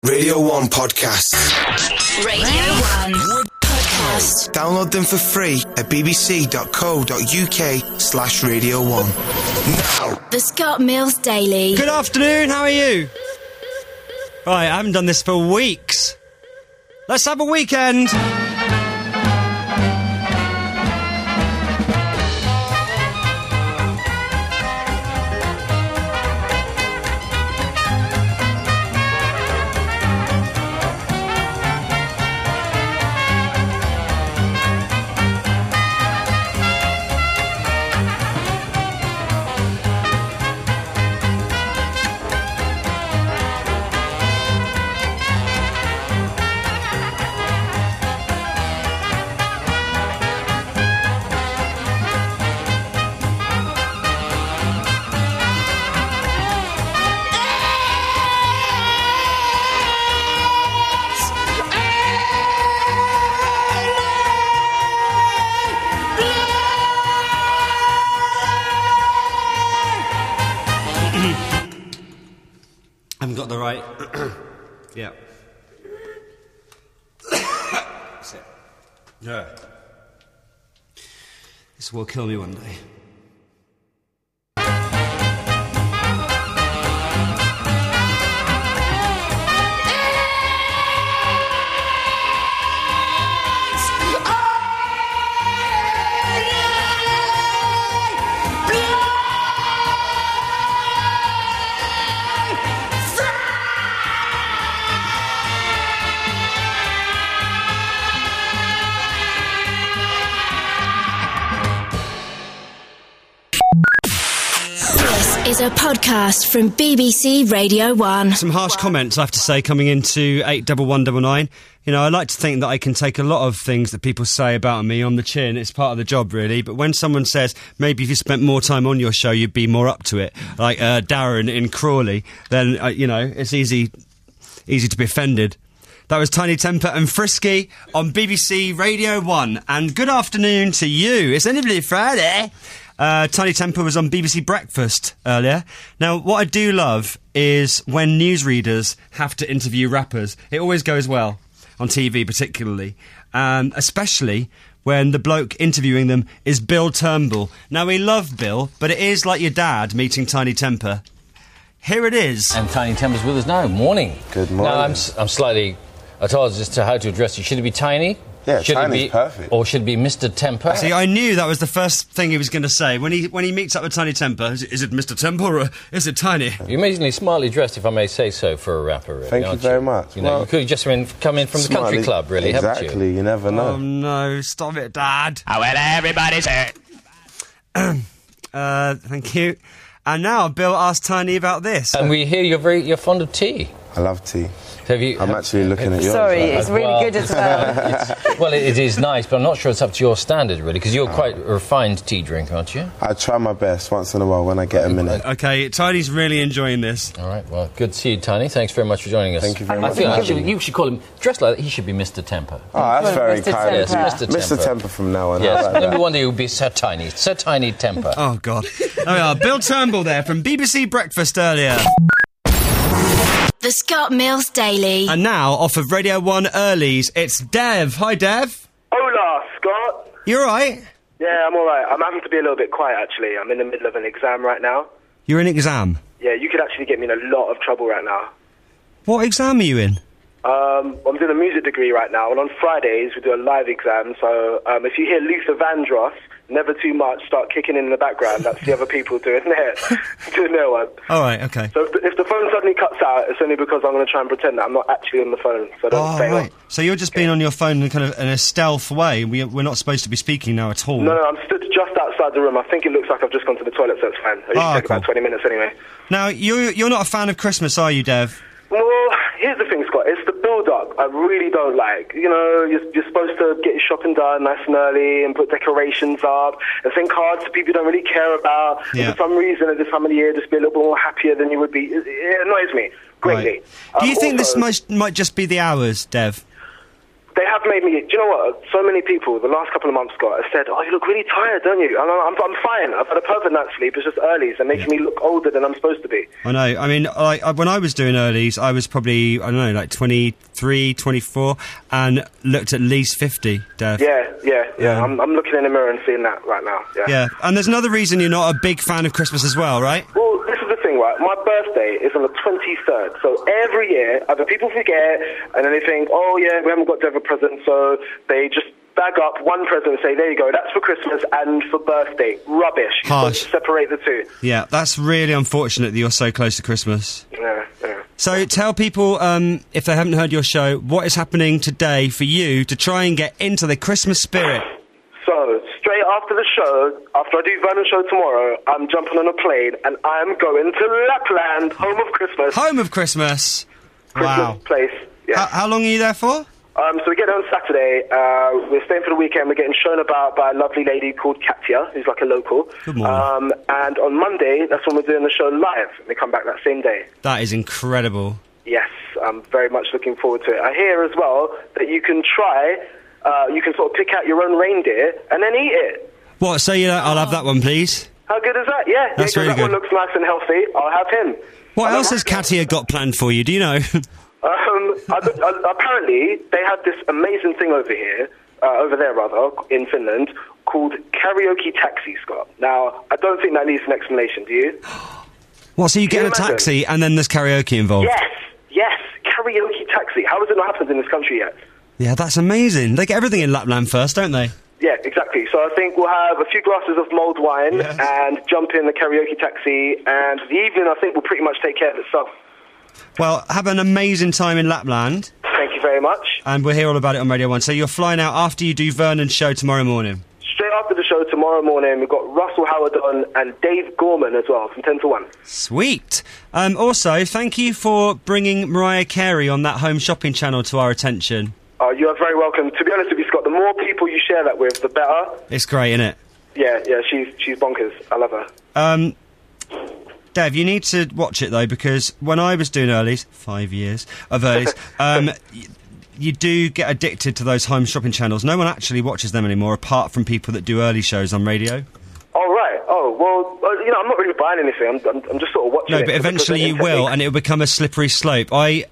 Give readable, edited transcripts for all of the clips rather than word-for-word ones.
Radio 1 Podcasts. Radio 1 Podcast. Download them for free at bbc.co.uk/Radio 1. Now. The Scott Mills Daily. Good afternoon, how are you? Right, I haven't done this for weeks. Let's have a weekend. Yeah. That's it. Yeah. This will kill me one day. Is a podcast from BBC Radio 1. Some harsh comments, I have to say, coming into 81199. You know, I like to think that I can take a lot of things that people say about me on the chin. It's part of the job, really. But when someone says, maybe if you spent more time on your show, you'd be more up to it, like Darren in Crawley, then, you know, it's easy to be offended. That was Tiny Temper and Frisky on BBC Radio 1. And good afternoon to you. It's only Friday. Tiny Temper was on BBC Breakfast earlier. Now, what I do love is when newsreaders have to interview rappers. It always goes well, on TV particularly, especially when the bloke interviewing them is Bill Turnbull. Now, we love Bill, but it is like your dad meeting Tiny Temper. Here it is. And Tiny Temper's with us now. Morning. Good morning. Now, I'm slightly at odds as to how to address you. Should it be Tiny? Yeah, should Tiny's it be, perfect. Or should it be Mr. Temper? See, I knew that was the first thing he was going to say. When he meets up with Tiny Temper, is it Mr. Temper or is it Tiny? You're amazingly smartly dressed, if I may say so, for a rapper, really. Thank you very much. You know, you could have just come in from the country club, really, haven't you? Exactly, you never know. Oh, no, stop it, Dad. Oh, well, everybody's hurt. Thank you. And now Bill asked Tiny about this. And we hear you're fond of tea. I love tea. I'm actually looking at yours. Sorry, like it's really good as well. Well, it is nice, but I'm not sure it's up to your standard, really, because you're quite a refined tea drinker, aren't you? I try my best once in a while when I get a minute. Okay, Tiny's really enjoying this. All right, well, good to see you, Tiny. Thanks very much for joining us. Thank you very much. I feel you should call him, dressed like that, he should be Mr. Temper. Oh, that's very Mr. kind. Temper. Yes, Mr. Temper. Mr. Temper from now on. Yes, I like maybe that. one day you'll be Sir Tiny Temper. Oh, God. There we are, Bill Turnbull there from BBC Breakfast earlier. The Scott Mills Daily. And now, off of Radio 1 Earlies, it's Dev. Hi, Dev. Hola, Scott. You all right? Yeah, I'm all right. I'm having to be a little bit quiet, actually. I'm in the middle of an exam right now. You're in exam? Yeah, you could actually get me in a lot of trouble right now. What exam are you in? I'm doing a music degree right now, and on Fridays we do a live exam, so if you hear Luther Vandross, Never Too Much, start kicking in the background, that's the other people doing their one. All right, okay. So if the phone suddenly cuts out, it's only because I'm going to try and pretend that I'm not actually on the phone, so don't stay on. So you're just being on your phone in kind of in a stealth way. We're not supposed to be speaking now at all. No, I'm stood just outside the room. I think it looks like I've just gone to the toilet, so it's fine. It usually take about 20 minutes anyway. Now, you're not a fan of Christmas, are you, Dev? Well, here's the thing, Scott. It's the build-up I really don't like. You know, you're supposed to get your shopping done nice and early and put decorations up and send cards to people you don't really care about. Yeah. And for some reason, at this time of the year, just be a little bit more happier than you would be. It annoys me greatly. Right. Do you think this might just be the hours, Dev? They have made me. Do you know what? So many people the last couple of months, Scott, have said, "Oh, you look really tired, don't you?" And I'm fine. I've had a perfect night's sleep. It's just earlies and making me look older than I'm supposed to be. I know. I mean, when I was doing earlies, I was probably, I don't know, like 23, 24, and looked at least 50, Dev. Yeah. I'm looking in the mirror and seeing that right now. Yeah, and there's another reason you're not a big fan of Christmas as well, right? Well, this is the thing, right? My birthday is on the 23rd, so every year, either people forget, and then they think, oh yeah, we haven't got Dev a present, so they just bag up one present and say, there you go, that's for Christmas and for birthday. Rubbish. Harsh. Separate the two. Yeah, that's really unfortunate that you're so close to Christmas. Yeah. So tell people, if they haven't heard your show, what is happening today for you to try and get into the Christmas spirit? So, straight after the show, after I do Vernon's show tomorrow, I'm jumping on a plane and I'm going to Lapland, home of Christmas. Home of Christmas? Wow. Christmas place, yeah. How long are you there for? So we get there on Saturday, we're staying for the weekend, we're getting shown about by a lovely lady called Katya, who's like a local. Good morning. And on Monday, that's when we're doing the show live, and they come back that same day. That is incredible. Yes, I'm very much looking forward to it. I hear as well that you can you can sort of pick out your own reindeer and then eat it. What, so I'll have that one, please? How good is that? Yeah, That's really that good. one looks nice and healthy. I'll have him. What else has Katya got planned for you, do you know? Apparently, they have this amazing thing over there, in Finland, called karaoke taxi, Scott. Now, I don't think that needs an explanation, do you? What, so you Can get you a imagine? taxi and then there's karaoke involved? Yes, karaoke taxi. How has it not happened in this country yet? Yeah, that's amazing. They get everything in Lapland first, don't they? Yeah, exactly. So I think we'll have a few glasses of mulled wine and jump in the karaoke taxi, and the evening, I think, will pretty much take care of itself. Well, have an amazing time in Lapland. Thank you very much. And we'll hear all about it on Radio 1. So you're flying out after you do Vernon's show tomorrow morning? Straight after the show tomorrow morning, we've got Russell Howard on and Dave Gorman as well, from 10 to 1. Sweet. Also, thank you for bringing Mariah Carey on that home shopping channel to our attention. You are very welcome. To be honest with you, Scott, the more people you share that with, the better. It's great, isn't it? Yeah, she's bonkers. I love her. Dev, you need to watch it, though, because when I was doing earlies, 5 years of earlies, you do get addicted to those home shopping channels. No one actually watches them anymore, apart from people that do early shows on radio. Oh, right. Oh, well, I'm not really buying anything. I'm just sort of watching it. No, but eventually you will, and it'll become a slippery slope. I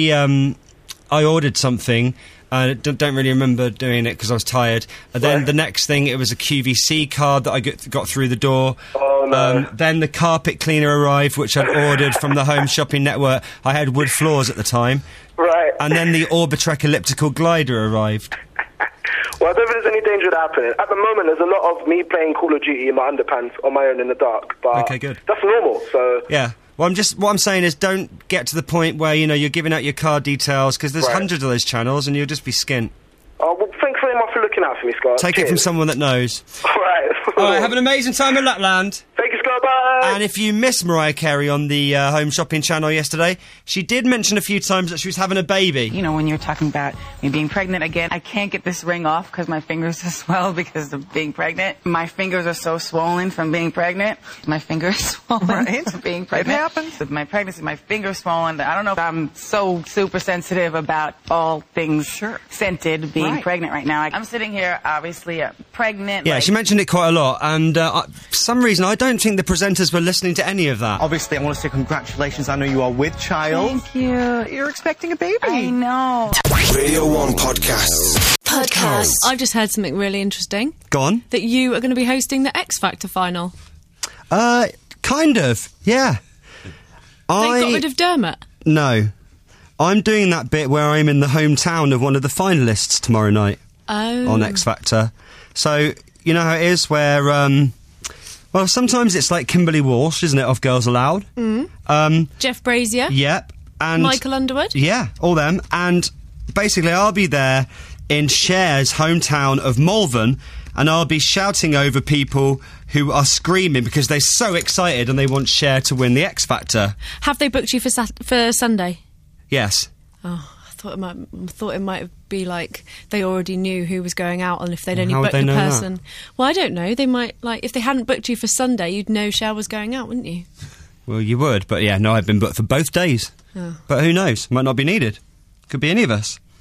ordered something. I don't really remember doing it because I was tired. And then the next thing, it was a QVC card that I got through the door. Oh, no. Then the carpet cleaner arrived, which I'd ordered from the Home Shopping Network. I had wood floors at the time. Right. And then the Orbitrek elliptical glider arrived. Well, I don't think there's any danger of that happening. At the moment, there's a lot of me playing Call of Duty in my underpants on my own in the dark. But okay, good. That's normal, so... Yeah. Well, what I'm saying is don't get to the point where, you're giving out your card details, because there's hundreds of those channels and you'll just be skint. Oh, well, thanks very much for looking out for me, Scott. Take it from someone that knows. All right. All right, have an amazing time in Lapland. Thank you, Scott. Bye. And if you missed Mariah Carey on the Home Shopping channel yesterday, she did mention a few times that she was having a baby. You know, when you're talking about me being pregnant again, I can't get this ring off because my fingers are swelled because of being pregnant. My fingers are so swollen from being pregnant. My fingers swollen from being pregnant. It happens. With my pregnancy, my fingers swollen. I don't know if I'm so super sensitive about all things scented being pregnant right now. I'm sitting here, obviously, pregnant. Yeah, she mentioned it quite a lot, and for some reason, I don't think the presenters were listening to any of that. Obviously, I want to say congratulations. I know you are with child. Thank you. You're expecting a baby. I know. Radio 1 podcasts. Podcast. I've just heard something really interesting. Go on. That you are going to be hosting the X Factor final. Kind of, yeah. They got rid of Dermot. No. I'm doing that bit where I'm in the hometown of one of the finalists tomorrow night on X Factor. So, you know how it is where, well, sometimes it's like Kimberly Walsh, isn't it, of Girls Aloud? Jeff Brazier. Yep. And Michael Underwood. Yeah, all them. And basically I'll be there in Cher's hometown of Malvern, and I'll be shouting over people who are screaming because they're so excited and they want Cher to win the X Factor. Have they booked you for Sunday? Yes. Oh, I thought it might be like they already knew who was going out and if they'd only How would booked they the know person. Well, I don't know. They might, like, if they hadn't booked you for Sunday, you'd know Cher was going out, wouldn't you? Well, you would, but yeah, no, I've been booked for both days. Oh. But who knows? Might not be needed. Could be any of us.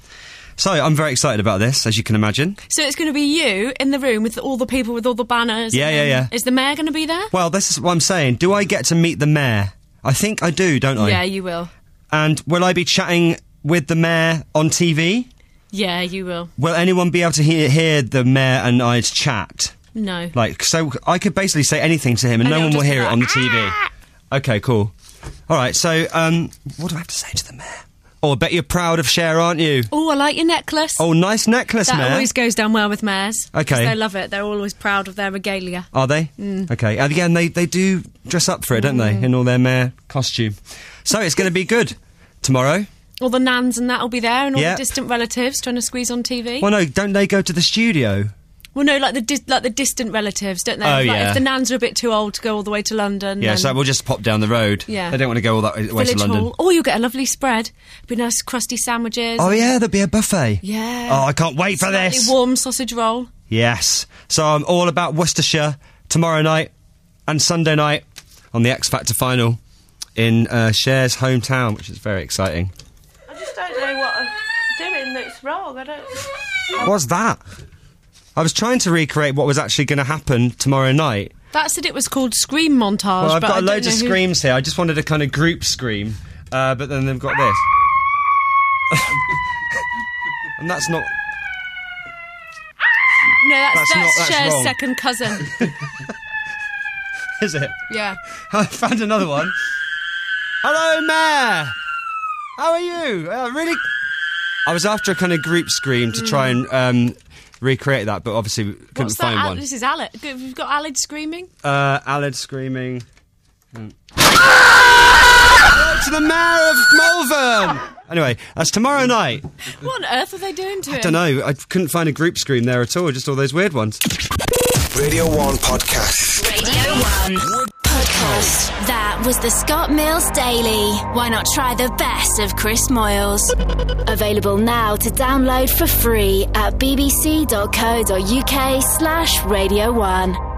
So I'm very excited about this, as you can imagine. So it's going to be you in the room with all the people with all the banners. Yeah. Is the mayor going to be there? Well, this is what I'm saying. Do I get to meet the mayor? I think I do, don't I? Yeah, you will. And will I be chatting with the mayor on TV? Yeah, you will. Will anyone be able to hear the mayor and I's chat? No. Like, so I could basically say anything to him and no he'll one will just be hear it like, on the TV. Okay, cool. All right, so what do I have to say to the mayor? Oh, I bet you're proud of Cher, aren't you? Oh, I like your necklace. Oh, nice necklace, That Mayor. always goes down well with mayors. 'Cause Okay. they love it. They're always proud of their regalia. Are they? Okay. And again, they do dress up for it, don't they? In all their mayor costume. So it's going to be good tomorrow. All the nans and that will be there, and all Yep. the distant relatives trying to squeeze on TV. Well, no, don't they go to the studio? Well, no, like the distant relatives, don't they? Oh, Like, yeah. If the nans are a bit too old to go all the way to London. Yeah, then so we'll just pop down the road. Yeah. They don't want to go all that way to Village London. Hall. Or you'll get a lovely spread. Be nice crusty sandwiches. Oh, yeah, there'll be a buffet. Yeah. Oh, I can't wait for Slightly this. warm sausage roll. Yes. So I'm all about Worcestershire tomorrow night and Sunday night on the X Factor final in Cher's hometown, which is very exciting. I just don't know what I'm doing that's wrong. I don't... What's that? I was trying to recreate what was actually going to happen tomorrow night. That said it was called Scream Montage. Well, I've but I got don't loads of know who- screams here. I just wanted a kind of group scream, but then they've got this. And that's not... No, That's that's Cher's wrong. second cousin. Is it? Yeah. I found another one. Hello, Mayor! How are you? Really... I was after a kind of group scream to try and recreate that, but obviously we couldn't What's find that? one. This is Aled. We've got Aled screaming. Aled screaming. Hello to the Mayor of Malvern! Anyway, that's tomorrow night. What on earth are they doing to him? I don't know, I couldn't find a group scream there at all, just all those weird ones. Radio 1 Podcast. Radio 1 Podcast. That was the Scott Mills Daily. Why not try the best of Chris Moyles? Available now to download for free at bbc.co.uk/Radio 1.